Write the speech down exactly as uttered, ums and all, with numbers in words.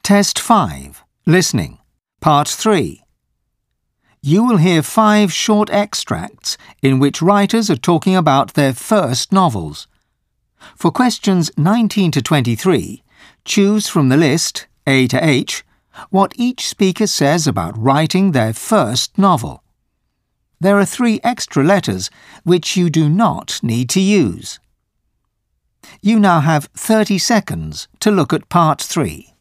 Test five. Listening. Part three. You will hear five short extracts in which writers are talking about their first novels. For questions nineteen to twenty-three, choose from the list, A to H, what each speaker says about writing their first novel. There are three extra letters which you do not need to use. You now have thirty seconds to look at part three.